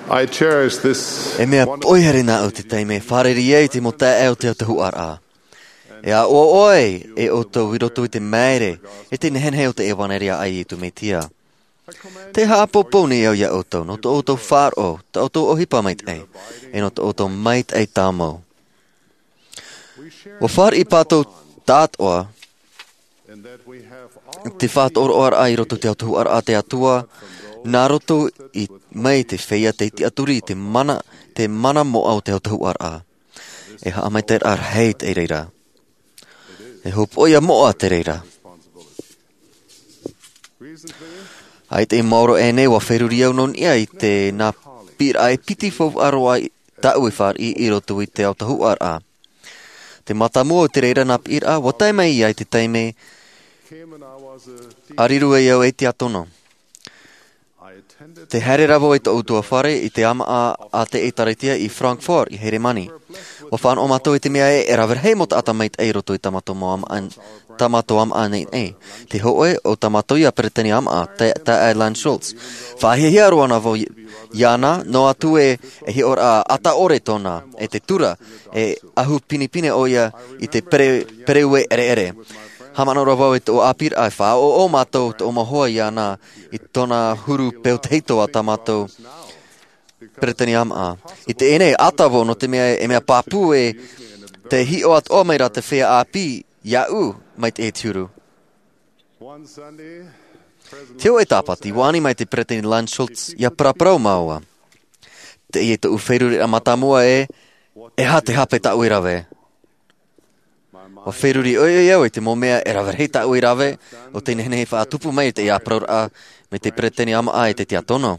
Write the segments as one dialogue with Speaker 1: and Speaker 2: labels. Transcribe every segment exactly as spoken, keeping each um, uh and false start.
Speaker 1: I cherish this
Speaker 2: E mea poihere nā o te teime, whareri e te mo tā eo te o te huara. E a o oi e o tō wiroto i te maere, e te nehenhe o te ewaneria ai i tu me tia. Te hāpopo ni au ia o tō, no tō o tō whāro, tō o tō ohipa mait ei, e no tō o tō mait ei tāmau. O whār i pātou tāt oa, te whātoro ar ai roto te atu ar a te atua, nā roto i mai te whea te iti aturi te mana, te mana mo au te atu ar a. E haa mai te ar hei te reira. E hopoia mo a te reira. Ai te mauro e nei wa wheruri au non ia i te nā pira e piti fau aroa i tau e whār i i roto i te atu ar a. Te mata mua o te reira nā pira, wa taimai i ai te taime, ariru e au e te atono. Te here ravo e te outua whare i te ama a, a te etaritia i Frankfurt i Heremani. O whan o mato i te mea e e rawer hei mo te atamait e roto i tamato mo am an, tamato am anei e. Te hoe o tamato i a peretani am a, te, te Alan Schultz. Whahia hia roana vo iana, no atu e, e hi or a ata ore tona, e te tura, e ahu pinipine o ia i te pere, pereue ere ere. Hamano ravau e o apir ai wha, o o mātou te o mahoa i ana i tona huru peo teito a tamatou peretani am a. I te ene atavo no te mea e mea papu e te hi o at o meira te whea api iau mai te e tiuru. Te o e tāpati, wani mai te peretani Lan Schultz ia praprau maua. Te i e te uwheruri a matamua e e ha te hape ta uirawe. O wheruri oi oi au e te momea e rawer hei ta ui rawe, o te nehene hei wha tupu mai te ia praura me te peretani ama a e te tia tono.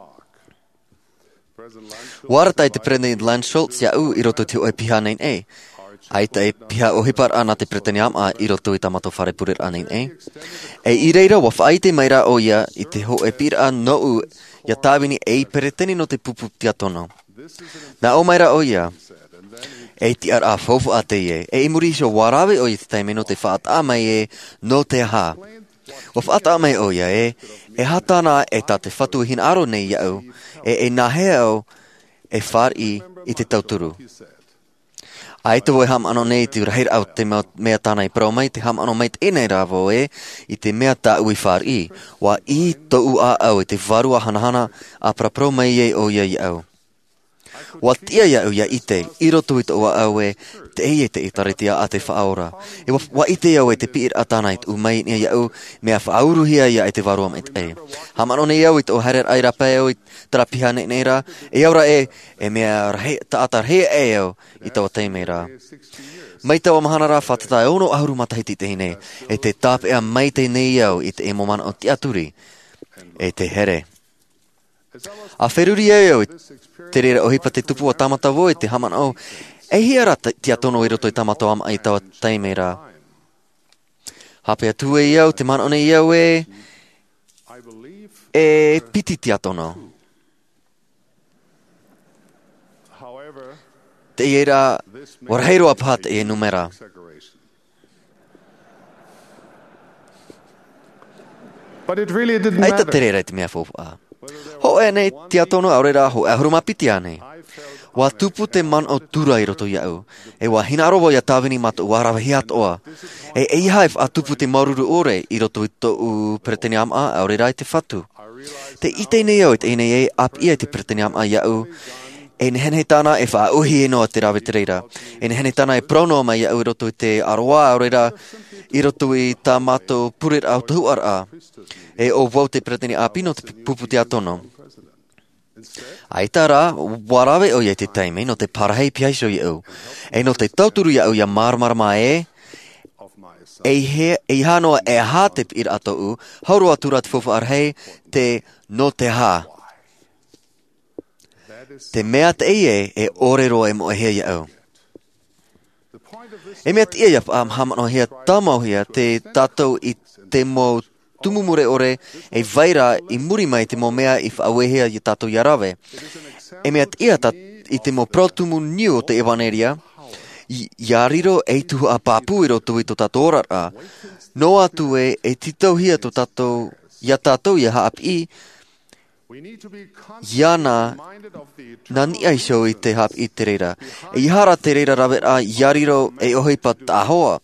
Speaker 2: Warata e te peretani Lan Schultz ia u i roto te oi piha nein e. Aita e piha o hipar ana te peretani ama a i roto i tamato whare purir anein e. E i reira wa whaite maira o ia i te ho e pira no u ia tāwini e i peretani no te pupu tia tono. Na o maira o ia, e ti ar a fofu a te e, e i muri so warawe o i te taime no te whaata mai e no te ha. O whaata mai o ia e, e hatana e ta te whatu hin aro nei iau, e e nahea au e whar i i te tauturu. A e te voi ham ano nei te urahir au te mea tāna i prau mai, te ham ano mai te enei rāvo e, i te mea tā ui whar i, wa i tou a au e te varua hanahana a pra prau mai e o ia iau. Wa tia ia ia ite, i roto i toa au e, te e te itaritia a te whaora. E wa, wa ite au e te pir atana i tu mai ni iau, mea whauruhia ia e te varua mai te e. Hamano ni iau i to harer aira pēo i tarapiha ne neira, e aura e, e mea rahe, ta atar hea e au i toa teimeira. Mai tawa mahanara whatatai ono ahuru matahiti te hine, e te tāpe a mai te nei au i te e momana o te aturi, e te here. A wheruri e au, te rere o hipa te tupu a tamata vo e te haman au, e hiara tia tono i roto i tamato am ai tawa taimeira. Hape atu e iau, te man one iau e, e piti tia tono. Te iera, warheiro apat e numera.
Speaker 1: But it really didn't
Speaker 2: Ai ta
Speaker 1: matter.
Speaker 2: te rere te mea fofu a. Ho e nei tia tono aurera ho e ahuruma piti ane. Wa tupu te man o tura i roto iau. E wa hinarowo ia tāwini matu warawa hiat oa. E e haif a tupu te maruru ore i roto i to u peretani am a aurera i te whatu. Te ite nei au te ene e ap ia te peretani am a iau. E nehene tāna e wha uhi e noa te rawe te reira. E nehene tāna e prono mai iau i roto i te aroa aurera i roto i tā mato purir au tahuar a. E o wau te peretani a pino te pupu te atono. Ai tā rā, warawe o ia te taime no te parahei piaiso i au. E no te tauturu i au ia marmarama e, e, he, e hanoa e hā te pir ato u, haurua tura te fufu arhei te no te hā. Te mea te e e orero e mo e hea i au. E mea te ia am hamano hea tamau hea te tatou i te mo tumumure ore e vaira i muri mai te mo mea i whaawehea i tatou i arawe. E mea te ia tat, i te mo protumu niu o te evaneria, i ariro e tuhu a papu i roto i to tatou orara. No atu e e titau hia to tatou, ia tatou i haap i,
Speaker 1: We need to be
Speaker 2: Yana
Speaker 1: constantly reminded of the
Speaker 2: nani
Speaker 1: eternal
Speaker 2: ai show i te hap i te reira. E ihara te reira rawe a yariro e ohipa tahoa.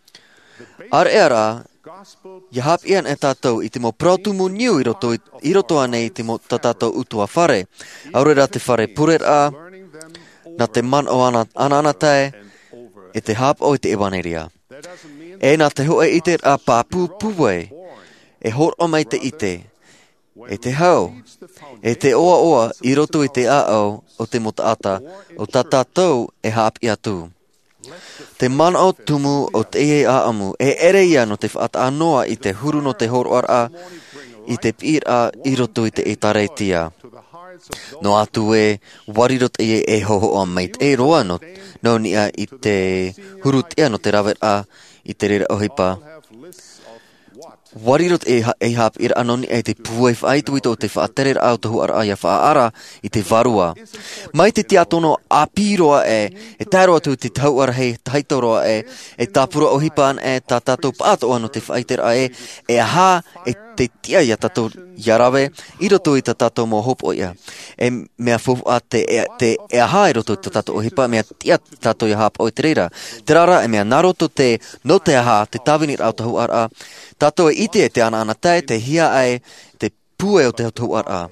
Speaker 2: Ar era,
Speaker 1: gospel
Speaker 2: ia hap ian e tātou i te mo protumu niu i roto, i roto anei te mo tātou utua whare. Aurera te whare purera,
Speaker 1: learning them
Speaker 2: na te man o ana, ana ana tae,
Speaker 1: over.
Speaker 2: e te hap o i te ewaneria.
Speaker 1: That doesn't mean
Speaker 2: E nā te hoe i te a pāpū puwe, e hor o mai te ite, e te hau, e te oa oa i roto i te aau o te motaata, o tā tātou e hap i atu. Te man o tumu o te e aamu, e ere ia no te whaata anoa i te huru no te horoara, i te pira i roto i te e tareitia.
Speaker 1: to the hearts of those
Speaker 2: No atu e warirot e e hoho o meit e roa no, no nia i te hurutia no te rawera i te rera ohipa.
Speaker 1: who have lists of what
Speaker 2: Warirot e, ha, e hap ira anoni e te puai whaitu i tō te whaaterera au tohu ara aia whaara i te varua. Mai te tia tono a piroa e, e tāroa tu te tauara hei taitoroa e, e tāpura ohipaan e tā tātou pātoa no te whaitera e, e aha e te tia ia tātou yarawe, i roto i tā tātou mō hopo ia. E mea fufu a te, e, te e aha i roto i tā tātou ohipa, mea tia tātou ia hapa o te reira. Te rara e mea naroto te no te aha, te tāwinir au tohu ara, tātou e ite e te ana ana tae, te hia ai, te pue o te tohu ara.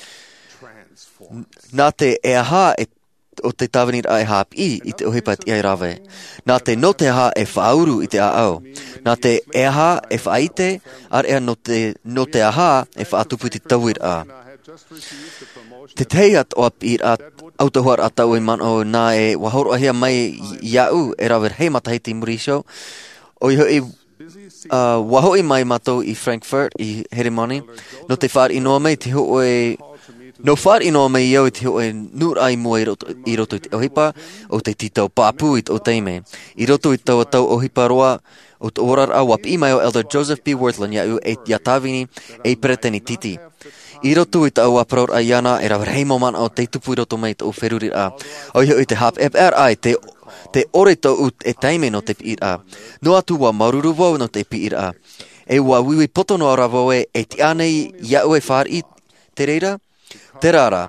Speaker 1: transform.
Speaker 2: Nā te e aha e, o te tāwinir ai hap i, i te ohipa i ai rawe. Nā te no te aha e whauru i te aau. Nā te e aha e whaite, ar ea no te, no te aha e whaatupu i te tauir a.
Speaker 1: I had just received the promotion
Speaker 2: Te teiat o apir a autohuar a tau i man o nā e wahoro ahia mai iau e rawer hei matahiti Mauricio. O iho i
Speaker 1: busy season
Speaker 2: uh, waho i mai matou i Frankfurt i Herimoni. No te whar inoa mai te ho e... No whar inoa mai iau i te ho e nur ai mua i roto i, roto i te ohipa o te titau pāpū i te o teime. I roto i tau a tau ohipa roa o te orar a wap i mai o Elder Joseph B. Worthland iau e ia tāwini e preteni titi. I roto i tau a praur a iana e rawar heimo man o te tupu i roto mai te o wheruri a. O iho i te hap ep er ai te te ore tau ut e taime no te pir a. No atu wa maruru wau no te pir a. E wa wiwi poto no ara wau e e ti anei iau e whar i te reira. Te rara,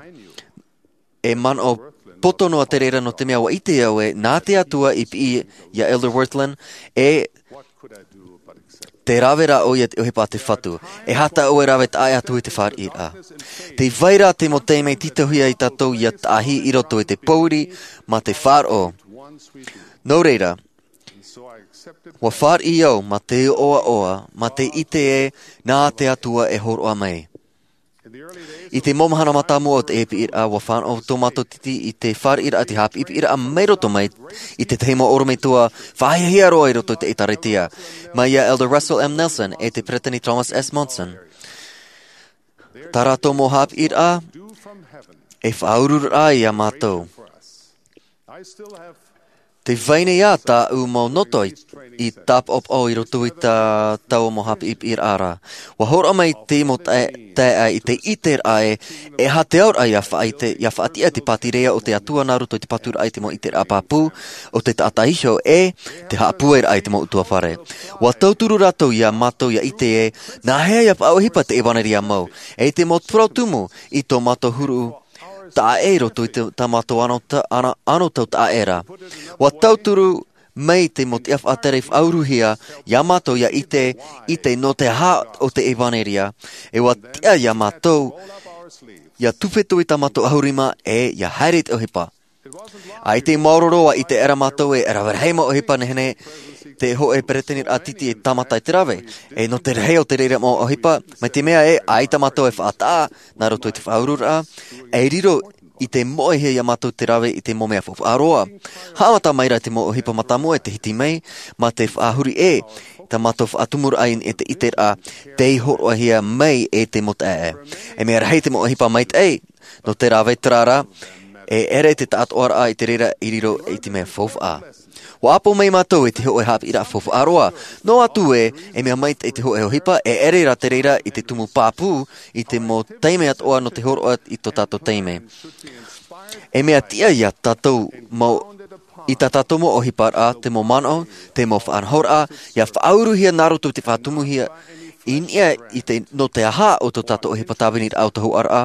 Speaker 2: e man o poto no a te reira no te mea wa i te iau e nā te atua i pi ia Elder Worthland e
Speaker 1: what could I do but accept?
Speaker 2: te rawera o ia te ohipa te whatu. E hata o e rawe te ai atu i te whar i a. Te waira te mo teimei titahuia i tatou ia tahi i roto i te pauri ma te whar o.
Speaker 1: Once we do,
Speaker 2: No reira,
Speaker 1: and so I accepted
Speaker 2: wa whar i au ma te oa oa, ma te ite e nā te atua e horoa mai.
Speaker 1: in the early days
Speaker 2: I te momahana matamu o te epi ira wa whan o tomato titi i te whar ira a te hap ipi ira a meiroto mai i te teimo oromei tua whahia roa i roto i te itaritia. Mai ia Elder Russell M. Nelson e te preteni Thomas S. Monson. Tarato mo hap ira
Speaker 1: due from heaven
Speaker 2: e whaurur ai a mātou.
Speaker 1: for us. I still have
Speaker 2: Te waine ia ta u mau noto i, i tap op o i roto i ta tau mo hap ip ir ara. Wa hora mai te mo te ai i te iter ai e ha te aur ai a whaite, ia whaatia te patirea o te atua na roto i te patur ai te mo iter a papu, o te taataiho e te haapuer ai te mo utua whare. Wa tauturu ratou ia matou ia ite e, na hea ia pao hipa te ewaneria mau, e te mo protumu i tō mato huru ta e roto i te tamato ano, ta, ana, ano tau ta era. Wa tauturu mei te mo te atere whauruhia, Yamato ia ite, ite no te ha o te evaneria, e wa tia Yamato, ia tuphetu i tamato ahurima e ia haere te ohipa. Ai te mauroroa i te era matou e era warheima ohipa nehene, te ho e peretenir a titi e tamata i te rawe. E no te rei o te reira mo ohipa, mai te mea e ai tamato e whaataa, nā roto i te whaurura, e riro i te moe he Yamato te rawe i te momea whofu aroa. Hāmata maira te mo ohipa matamu e te hiti mei, ma te whaahuri e, ta mato whaatumur ain e te iter a, te horoa hia mei e te mota e. E mea rei te mo ohipa mait e, no te rawe trara, e ere te taat ora i te reira i riro i te mea whofu a. Wa apo mai mātou e te ho e hap ira whofu aroa. No atu e, e mea mait e te ho e hohipa, e ere ra te reira i te tumu pāpū, i te mo teime at oa no te horoa i to tato teime. E mea tia ia tatou mau, i ta tatou mo ohipa a, te mo mano, te mo whaanhora, ia whauruhia naroto te whaatumuhia, in ia i te no te aha o to tato he patawinit au tahu ara.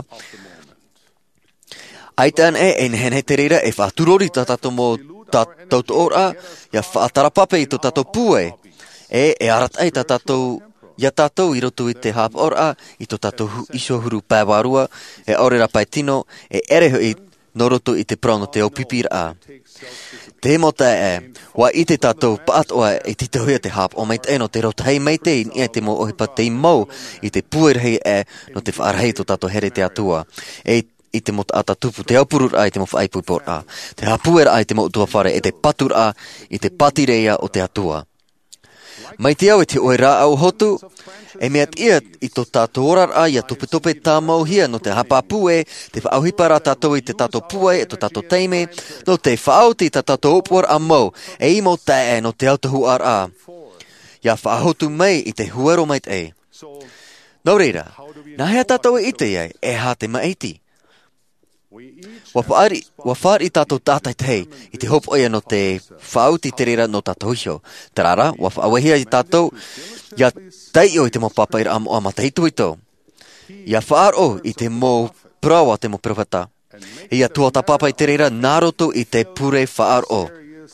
Speaker 2: Aitan e en hen he te reira e whāturori ta tato mo tato to ora, ia whaatarapape i to tato pue. E e arat ai ta tato, ia tato i roto i te hap ora, i to tato iso huru pāwarua, e orera pai tino, e ereho i noroto i te prongo te o pipira a. Te mota e, wa i te tatou paat oa e titohia te hap o meit e no te rothei mei te in ia te mo ohipa te mau i te puerhei e no te whaarhei to tato here te atua. E i te mota ata tupu te aupurur a i te mo whaipupor a. Te hapuera a i te mo utua whare e te patur a i te patireia o te atua. Mai te au e te oira au hotu, e mea ia i to tātou orar a ia tope tope tā mau hia no te hapa pue, te whaauhipara tātou i te tātou pue e to tātou teime, no te whaauti ta tātou opor a mau, e i mo tae no te autahu ar a. Ia whaahotu mei i te huero mait e. Nau reira, nā hea tātou e ite iai, e hā te maiti. Wa whaari, wa whaari tātou tātai te hei, i te hopo ia no te whaauti te reira no tātou hio. Tarara, wa whaawahia i tātou, ia tei o i te mo papaira amo ama te hitu ito. Ia whaar o i te mo prawa te mo prawata. Ia tua ta papai te reira naroto i te pure whaar o.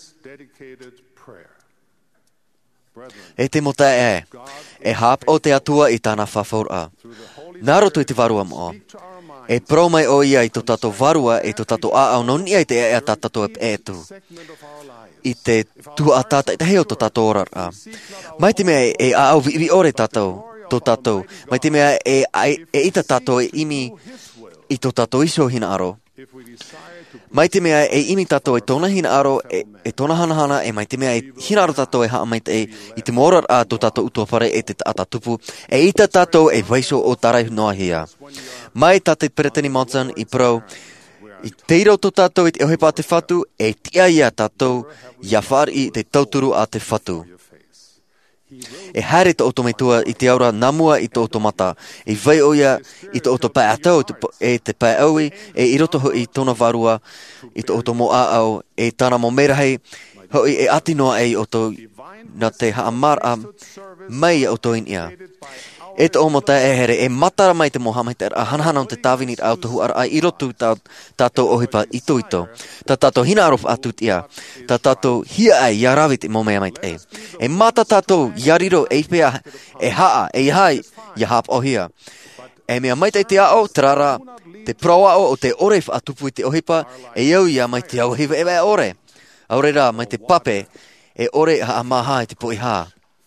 Speaker 2: E te mo tae e, e hap o te atua i tāna whawhaura. Naroto i te varua mo o. E pro mai o ia i to tato varua e to tato a au non ia i te ea tato e tu. I te tua a tata i te heo to tato orar a. Mai te mea e a au vi ore tato, to tato. Mai te mea e, e, e ita tato e imi i to tato iso hina aro. Mai te mea e imi tato e tona hina aro e, e tona hanahana e mai te mea e hina aro tato e haa mai te e i te morar a to tato utua whare e te ata tupu e ita tato e vaiso o tarai noa hia. Mai tate Peretani Mountain i pro i teiro to tato i te ohepa te whatu e tia ia tato ia whaar i te tauturu a te whatu. E haere to otometua i te aura namua i to otomata. E vai oia i to oto pai atau e te pai aui e i roto hoi tona varua i to oto mo a au e tana mo merahei hoi e atinoa ei oto na te haamar a mai oto in ia. E te omota e here e matara mai te mohamai te a hanahana o te tāwinit au tohu ar ai i roto tātou ohipa ito ito. Tā tātou hina arof atut ia. Tā tātou hia ai ia rawit i momea mai te e. E mata tātou iariro e pia e haa e hai ia hap o hia. E mea mai te te ao trara te proa o o te oref atupu i te ohipa e iau ia mai te au hiva e wea ore. Aurera mai te pape e ore haa maha i te poi haa.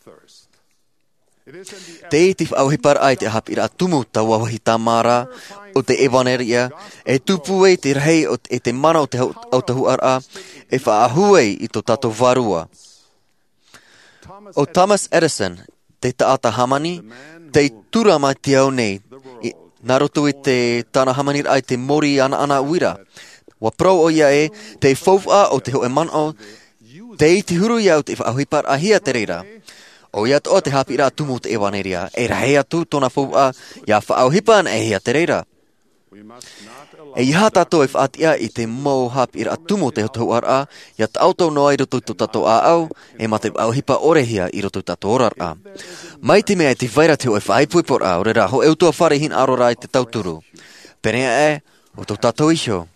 Speaker 2: Te itif au hipar ai te hap ira tumu tau awahi tamara o te evaneria e tupu e te rei o e te mana o te autahu ara e whaahuei i to tato varua. O Thomas Edison, te taata hamani, te turama te au nei, naroto i te tana hamani ai te mori ana ana uira. Wa pro o ia e, te faufa o te ho e mano, te iti huru iau te whaau hipar ahia te reira. O ia to te hapi ra tumu te ewaneria, e rahea tu tona faufa, ia whaau hipan e hia te reira. E iha tato e whaatia i te mau hapi ra tumu te hotu ara, ia ta auto noa i roto tato a au, e ma te au hipa orehia i roto tato orar a. Mai te mea te vaira te o e whaipuipor a, ore ra ho eutua whare hin arora i te tauturu. Perea e, o to tato isho.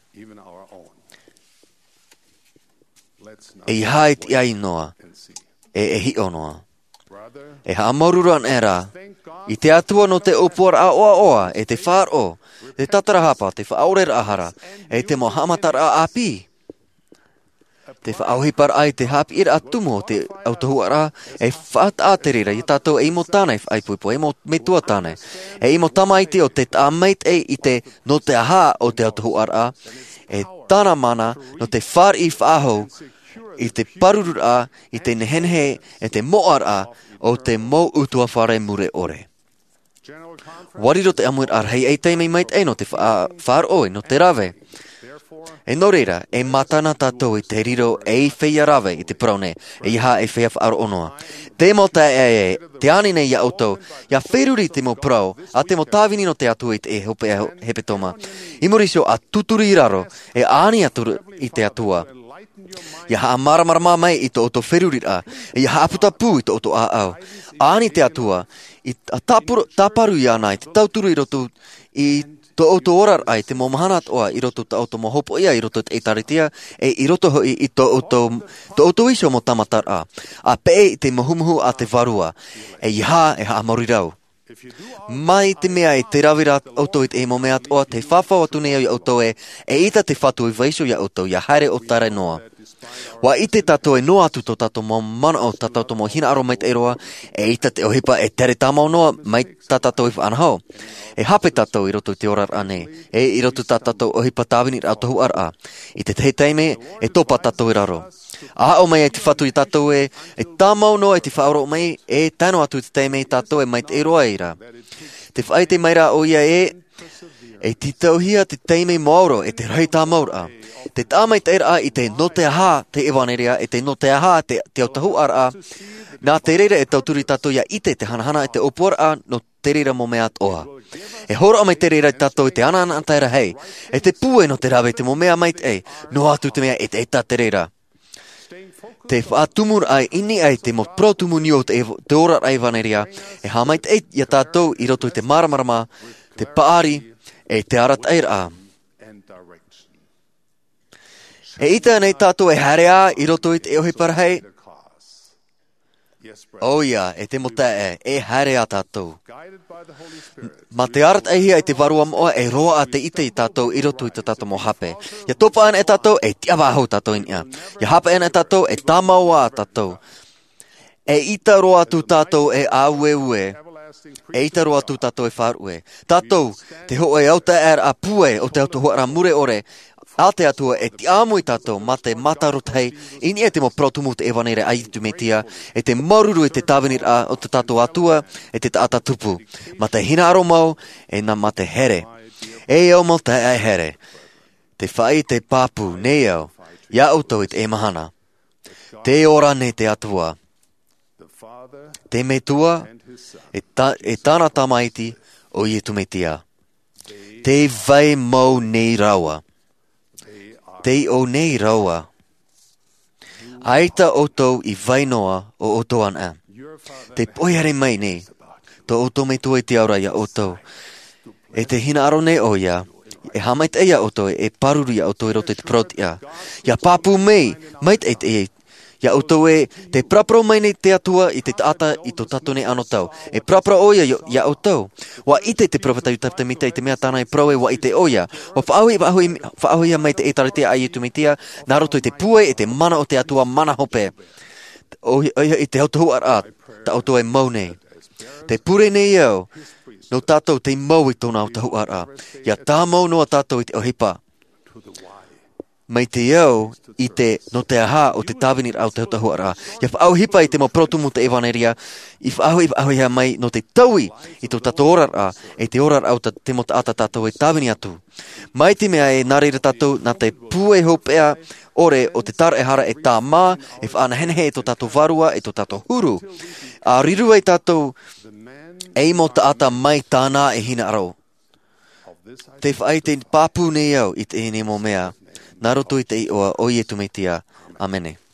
Speaker 2: E iha i te ai noa, e e hi o noa. E ha amaruran era, i te atua no te opor a oa oa, e te whaar o, te tatarahapa, te whaorer ahara, e te mohamatar a api. Te whaauhipar ai te hapi ira atumo te autohuara, e whaat aterira, i tātou e imo tāne whaipuipo, e imo metua tāne. E imo tamaiti o te tāmeit e i te no te aha o te autohuara, e tāna mana no te whaar i whaahou, i te parurur a, i te nehenhe, e te moar a, o te mo utua whare mure ore. Wariro te amuir ar hei ei teimei mait e no te whaar oi, no te rave. E no reira, e matana tātou i te riro e whea rave i te praune, e iha e whea whaaro onoa. Te mota e e, te anine ia auto, ia wheruri te mo prau, a te mo tāwini no te atu i te e hope e hepetoma. I moriso a tuturi raro, e ani atu i te atua. Ia haa maramarama mai i to oto wherurira, e ia haa puta pū i to oto a au. Ani te atua, i taparu iana, i te tauturu i roto i to auto orar ai, te momahanat oa, i roto ta auto mohopo ia, i roto te eitaritia, e i roto hoi i to auto, to auto iso mo tamatar a. A pe te mohumuhu a te varua, e iha e ha amarirau. Mai te mea e te rawira auto i te emo mea oa, te whawhawa tune au i auto e, e ita te whatu i vaiso i auto, ia haere o tare noa. Wa i te tato e noa atu to tato mo mana o tato mo hina aro mai te eroa, e ita te ohipa e tere tamau noa mai tato i whanahau. E hape tato i roto te orar ane, e i roto tato ohipa tāwini rao tohu ar a. I te te teime, e topa tato i raro. A o mai e te whatu i tato e, e tamau noa e te whaoro mai, e tano atu te teime i tato e mai te eroa i ra. Te whai te maira o ia e, e ti tauhia te teime mauro e te rai tā maura. Te tāmai te era i te note aha te ewaneria, e te note aha te, te autahu ar a, nā te reira e tauturi tato ia ite te hanahana e te opor a no te reira mo mea toa. E horo mai te reira tato i te anana antaira hei, e te pue no te rawe te mo mea mai te e, no atu te mea e te eta te reira. Te whaatumur ai ini ai te mo protumu nio te, te ora ai waneria, e ha mai te e ia tato i roto i te maramarama, te paari, e te arat aira a. E ita nei tato e harea i roto i te eohi parahei. O ia, e te mota e, e harea tato. Ma te arat aihia i te varua moa e roa a te ite i tato i roto i te tato mo hape. Ia topa ana e tato e tiawa hau tato inia. Ia hape ana e tato e tamaua a tato. E ita roa tu tato e aue ue. E ita roa tu tato e wharue. Tato, te ho e auta er a pue o te auto hoara mure ore. A te atua e ti amui tato ma te matarotei, ini e te mo protumu te ewanere aitu metia, e te maruru e te tāwenir a o te tato atua, e te taata tupu. Ma te hina aro mau, e na ma te here. E au mau te e here. Te whai te papu, nei au, ia auto i te emahana. Te ora ne te atua. Te metua, e, ta, e tāna tamaiti o ietu metia. Te vai mau nei raua. Te o nei raua. Aita oto i vainoa o oto ana. Te poiare mai nei. To oto me toi te aura ia oto. E te hina aro nei o ia. E hamait eia oto e paruru ia oto i roto te prot ia. Ia papu mei. Mait e te ia oto e te prapro mai nei te atua i te taata i to tato nei ano tau. E prapro oia ia oto. Wa ite te profeta i tafta mita i te mea tāna i proe wa ite oia. Wa whaahui whaahui mai te etaritea ai i tu mitia. Nā roto i te pue e te mana o te atua mana hope. Oia i te autohu ar a. Ta auto e mau nei. Te pure nei au. No tātou te mau i tōna autohu ar a. Ia tā mau noa tātou i te ohipa. Mai te iau i te no te aha o te tāwenir au te hutahu ara. Ia whaau hipa i te mau protumu te ewaneria, i whaau i whaau ia mai no te taui i tō tato orar a, e te orar au ta, te mo ta ata tātou e tāwini atu. Mai te mea e nārira tātou na te pue hopea ore o te tara e hara e tā mā, e whaana henehe e tō tātou varua, e tō tātou huru. A riru e tātou e mo ta ata mai tāna e hina arau. Te whaai te pāpū nei au i te hene mo mea. Nā roto i te i oa o ietu me tia. Amene.